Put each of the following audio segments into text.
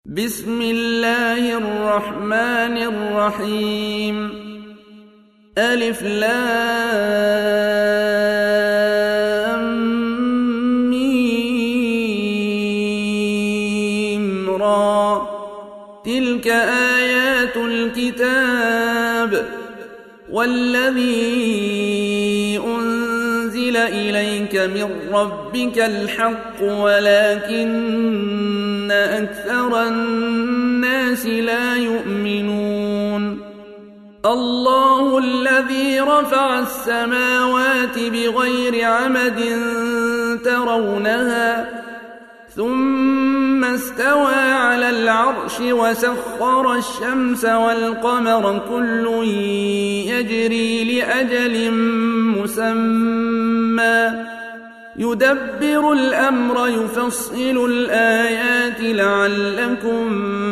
بسم الله الرحمن الرحيم ألف لام ميم را تلك آيات الكتاب والذي أنزل إليك من ربك الحق ولكن أكثر الناس لا يؤمنون الله الذي رفع السماوات بغير عمد ترونها ثم استوى على العرش وسخر الشمس والقمر كل يجري لأجل مسمى يدبر الأمر يفصل الآيات لعلكم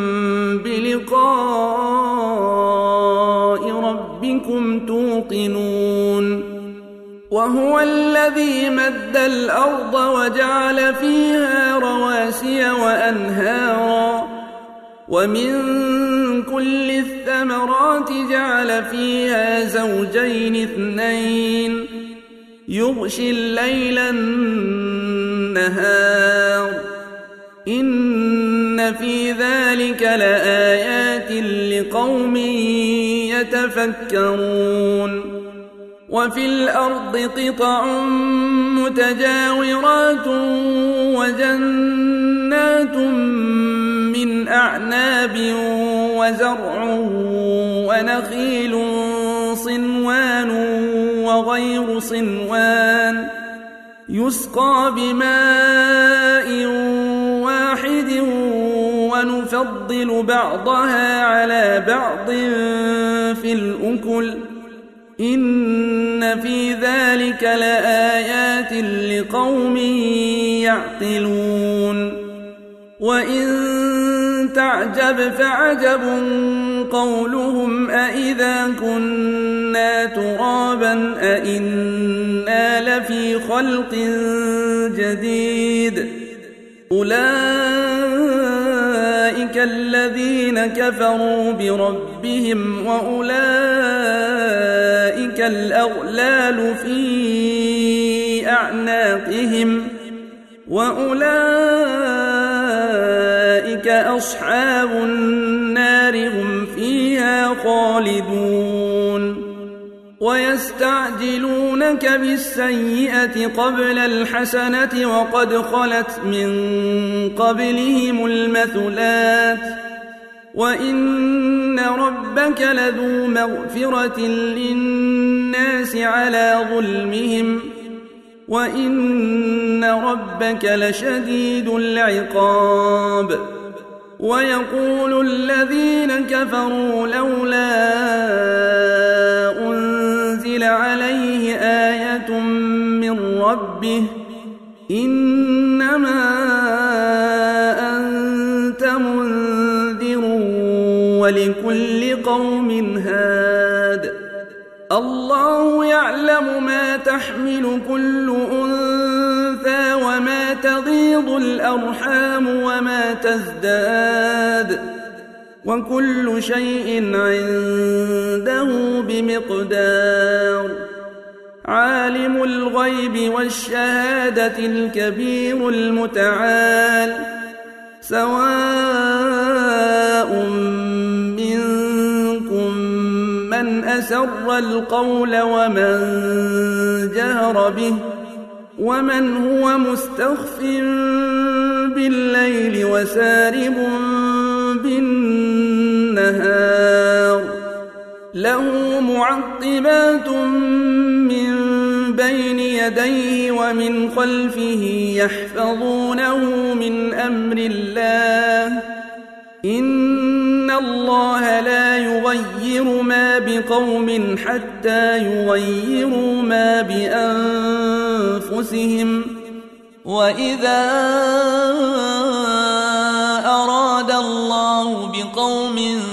بلقاء ربكم توقنون وهو الذي مد الأرض وجعل فيها رواسي وأنهارا ومن كل الثمرات جعل فيها زوجين اثنين يغشي الليل النهار إن في ذلك لآيات لقوم يتفكرون وفي الأرض قطع متجاورات وجنات من أعناب وزرع ونخيل صنوان وغير صنوان يسقى بماء واحد ونفضل بعضها على بعض في الأكل إن في ذلك لآيات لقوم يعقلون وإن تعجب فعجب قولهم أإذا كنا ترابا أإنا لفي خلق جديد أولئك الذين كفروا بربهم وأولئك الأغلال في أعناقهم وأولئك أصحاب النار هم فيها خالدون ويستعجلونك بالسيئة قبل الحسنة وقد خلت من قبلهم المثلات وإن ربك لذو مغفرة للناس على ظلمهم وإن ربك لشديد العقاب ويقول الذين كفروا لولا أنزل عليه آية من ربه إنما أنت منذر ولكل قوم هاد الله يعلم ما تحمل كل أنثى وما تغيض الأرحام وما تزداد وكل شيء عنده بمقدار عالم الغيب والشهادة الكبير المتعال سواء منكم من أسر القول ومن جهر به ومن هو مستخف بالليل وسارب بالنهار له معقبات من بين يديه ومن خلفه يحفظونه من أمر الله إن الله لا يغير ما بقوم حتى يغيروا ما بأنفسهم وإذا أراد الله بقوم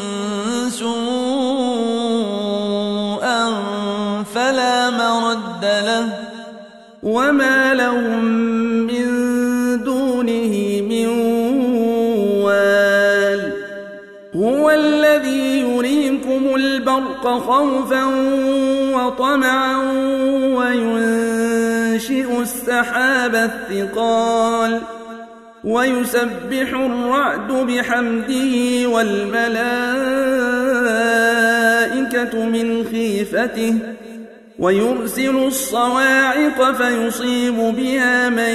سوءا فلا مرد له وما لهم من دونه من وال الذي يريكم البرق خوفا وطمعا وينشئ السحاب الثقال ويسبح الرعد بحمده والملائكة من خيفته ويرسل الصواعق فيصيب بها من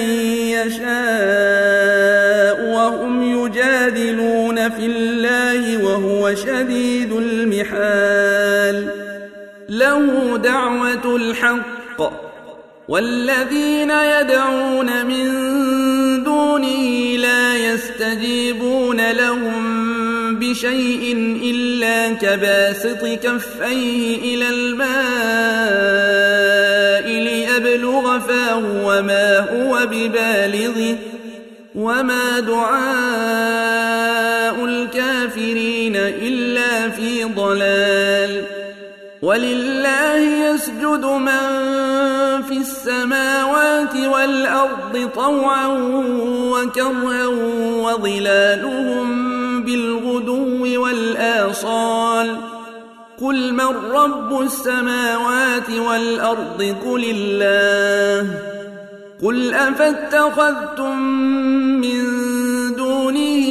يشاء وهم يجادلون في الله وهو شديد المحال له دعوة الحق والذين يدعون من دونه لا يستجيبون لهم بشيء إلا كباسط كفيه إلى الماء ليبلغ فاه وما هو ببالغه وما دعاء الكافرين إلا في ضلال ولله يسجد من في السماوات والأرض طوعا وكرها وظلالهم بالغدو والآصال قل من رب السماوات والأرض قل الله قل أفاتخذتم من دونه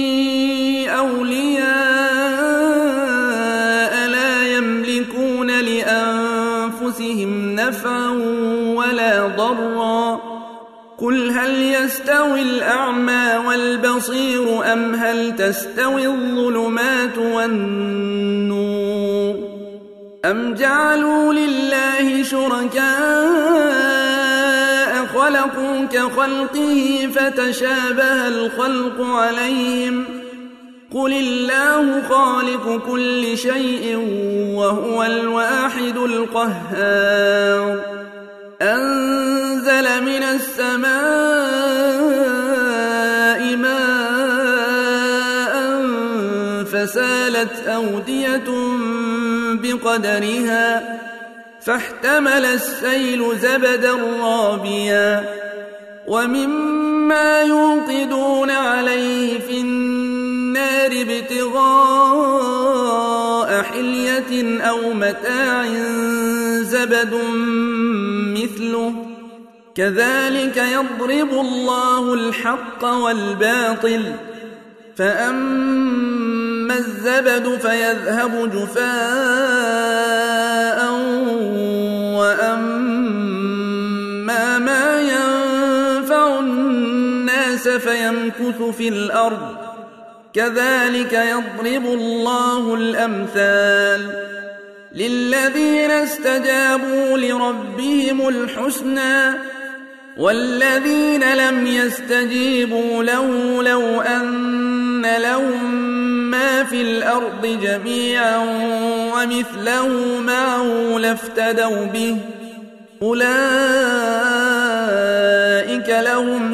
أولياء لا يملكون لأنفسهم نفعا ولا ضرا قل هل يستوي الأعمى والبصير أم هل تستوي الظلمات والنور أم جعلوا لله شركاء خلقوا كخلقه فتشابه الخلق عليهم قل الله خالق كل شيء وهو الواحد القهار أنزل من السماء ماء فسالت أودية بقدرها فاحتمل السيل زبدا رابيا ومما يوقدون عليه في النار ابتغاء حلية أو متاع زبد مثله كذلك يضرب الله الحق والباطل فأما الزبد فيذهب جفاء وأما ما ينفع الناس فيمكث في الأرض كذلك يضرب الله الأمثال للذين استجابوا لربهم الحسنى والذين لم يستجيبوا له لو أن لهم ما في الأرض جميعا ومثله معه لافتدوا به أولئك لهم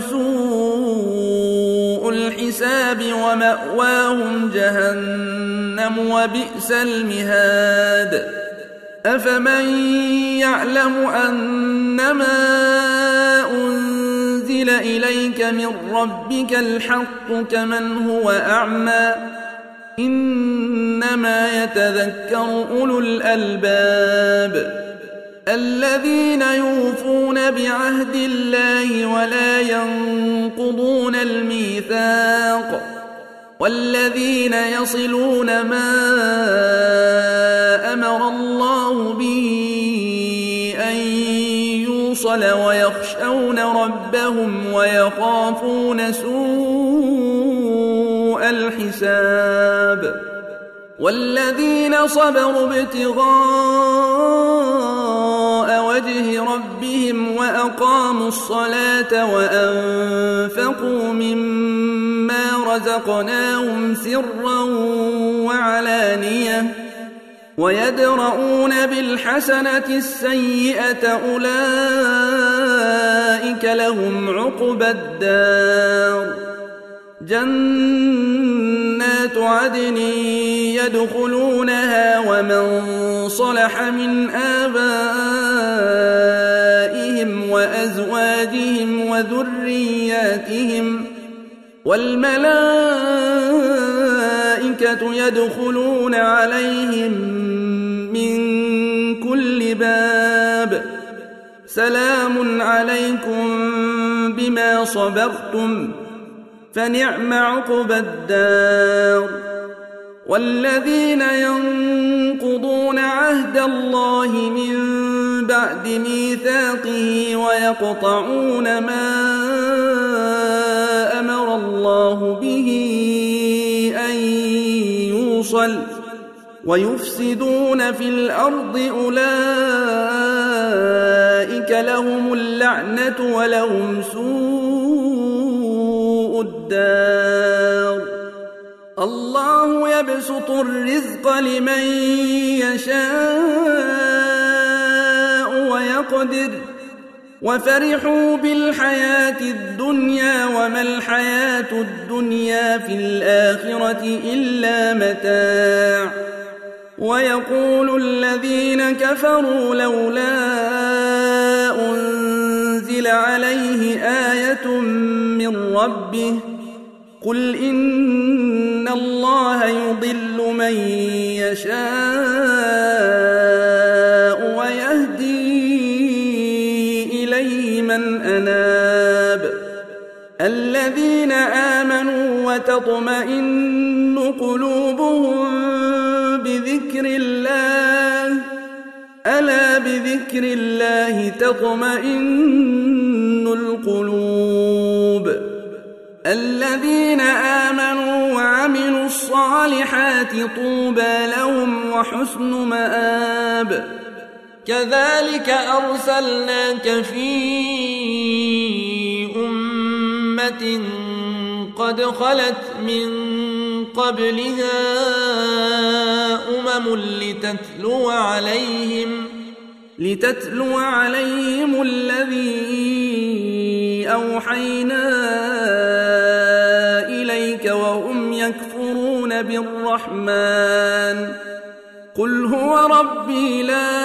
سوء الحساب ومأواهم جهنم وبئس المهاد أفمن يعلم أنما أنزل إليك من ربك الحق كمن هو أعمى إنما يتذكر أولو الألباب الذين يوفون بعهد الله ولا ينقضون الميثاق والذين يصلون ما أمر الله به أن يوصل ويخشون ربهم ويخافون سوء الحساب والذين صبروا ابتغاء وجه ربهم وأقاموا الصلاة وأنفقوا مما رزقناهم سرا وعلانية ويدرؤون بالحسنة السيئة أولئك لهم عقبى الدار جنات عدن يدخلونها ومن صلح من آبائهم وأزواجهم وذرياتهم والملائكة الملائكة يدخلون عليهم من كل باب سلام عليكم بما صبرتم فنعم عقبى الدار. والذين ينقضون عهد الله من بعد ميثاقه ويقطعون ما أمر الله به أن يوصل ويفسدون في الأرض أولئك لهم اللعنة ولهم سوء الدار. الله يبسط الرزق لمن يشاء ويقدر وفرحوا بالحياة الدنيا وما الحياة الدنيا في الآخرة إلا متاع. ويقول الذين كفروا لولا أنزل عليه آية من ربه قل إن الله يضل من يشاء ويهدي إليه من أناب. الذين آمنوا وتطمئن قلوبهم بذكر الله ألا بذكر الله تطمئن القلوب. الذين آمنوا وعملوا الصالحات طوبى لهم وحسن مآب. كذلك أرسلناك في أمة قد خلت من قبلها أمم لتتلو عليهم الذي أوحينا إليك وهم يكفرون بالرحمن قل هو ربي لا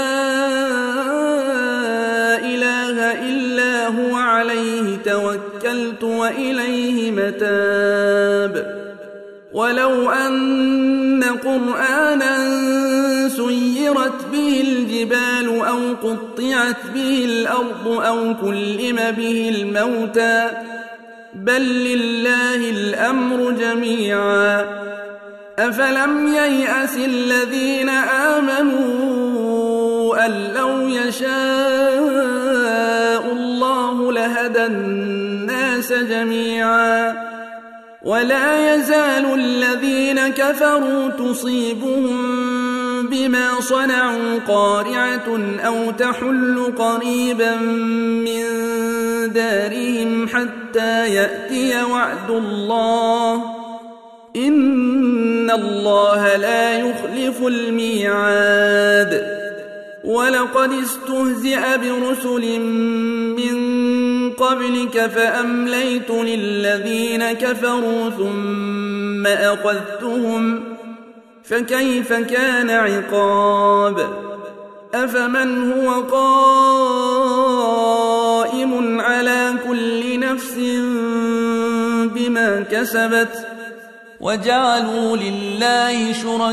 إله إلا هو عليه توكلت وإليه متاب. ولو أن قرآنا سيرت به الجبال أو قطعت به الأرض أو كلم به الموتى بل لله الأمر جميعا أفلم ييأس الذين آمنوا أن لو يشاء الله لهدى الناس جميعا ولا يزال الذين كفروا تصيبهم بما صنعوا قارعة أو تحل قريبا من دارهم حتى يأتي وعد الله إن الله لا يخلف الميعاد. ولقد استهزئ برسل من قبلك فأمليت للذين كفروا ثم أخذتهم فكيف كان عقاب. أفمن هو قائم على كل نفس بما كسبت وجعلوا لله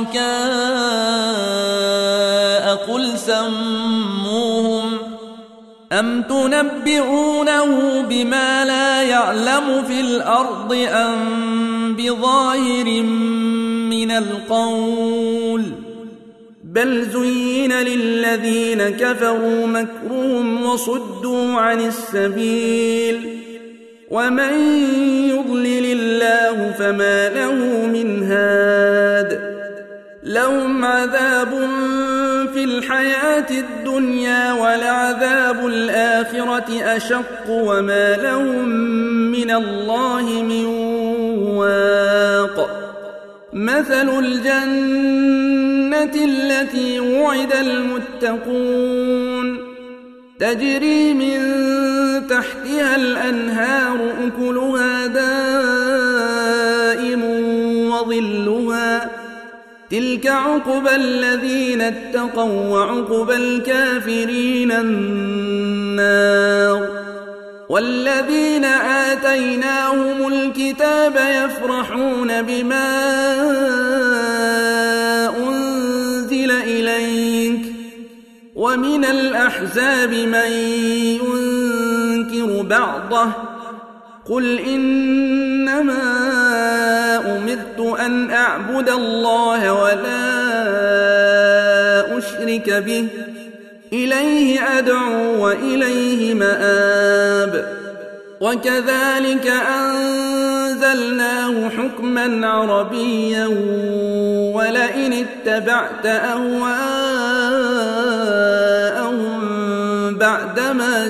شركاء قل سموهم أم تنبئونه بما لا يعلم في الأرض أم بظاهر من القول بل زين للذين كفروا مكرهم وصدوا عن السبيل ومن يضلل الله فما له من هاد. لهم عذاب في الحياة الدنيا ولعذاب الآخرة أشق وما لهم من الله من واق. مثل الجنة التي وعد المتقون تجري من تحتها الأنهار أكلها دائم وظلها تلك عقبى الذين اتقوا وعقبى الكافرين النار. والذين آتيناهم الكتاب يفرحون بما ومن الأحزاب من ينكر بعضه قل إنما أمرت أن أعبد الله ولا أشرك به إليه أدعو وإليه مآب وكذلك أنزلناه حكما عربيا ولئن اتبعت أهواءهم بعدما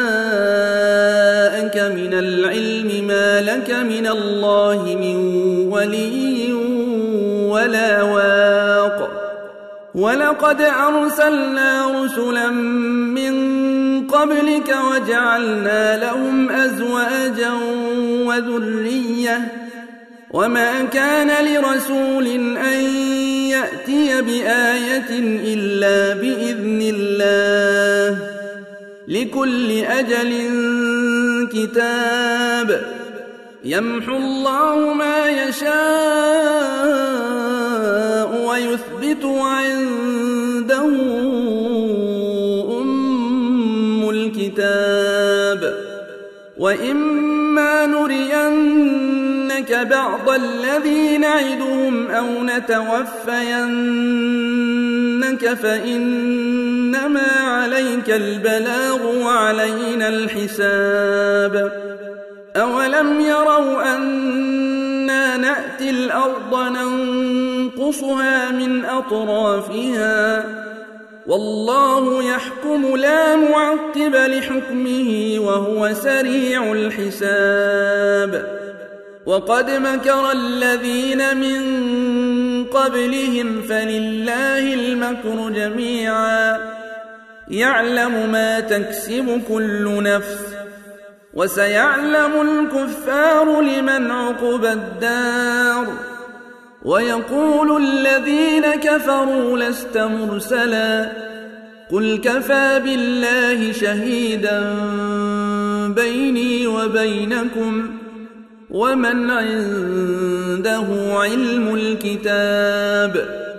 جاءك من العلم ما لك من الله من ولي ولا واق ولقد أرسلنا رسلا من قبلك وجعلنا لهم أزواجا وذرية وما كان لرسول أن يأتي بآية إلا بإذن الله لكل أجل كتاب يمحو الله ما يشاء ويثبت عنده أم الكتاب وإما نرينك بعض الذي نعدهم أو نتوفينك فإنما عليك البلاغ وعلينا الحساب أولم يروا أنا نأتي الأرض ننقصها من أطرافها والله يحكم لا معقب لحكمه وهو سريع الحساب وقد مكر الذين من قبلهم فلله المكر جميعا يعلم ما تكسب كل نفس وسيعلم الكفار لمن عقبى الدار ويقول الذين كفروا لست مرسلا قل كفى بالله شهيدا بيني وبينكم ومن عنده علم الكتاب